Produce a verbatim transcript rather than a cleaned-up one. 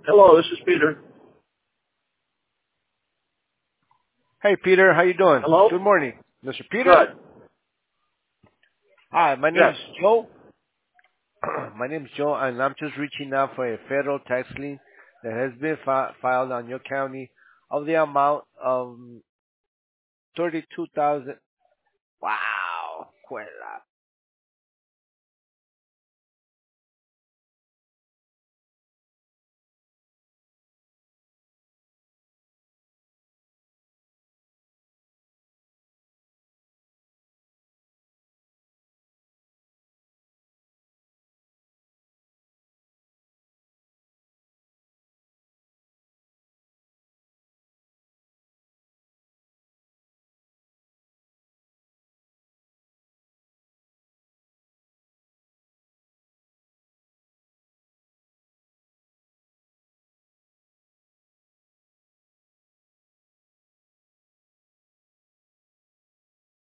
Hello, this is Peter. Hey, Peter, how you doing? Hello? Good morning, Mister Peter. Good. Hi, my Yes. name's Joe. My name's Joe, and I'm just reaching out for a federal tax lien that has been fi- filed on your county of the amount of thirty-two thousand. Wow, quella.